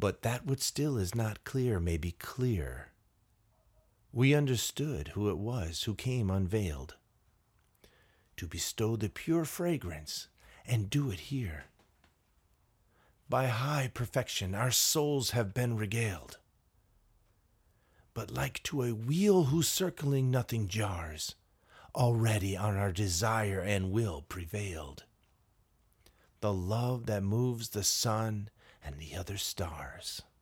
But that which still is not clear may be clear. We understood who it was who came unveiled to bestow the pure fragrance, and do it here. By high perfection our souls have been regaled, but like to a wheel whose circling nothing jars, already on our desire and will prevailed the love that moves the sun and the other stars.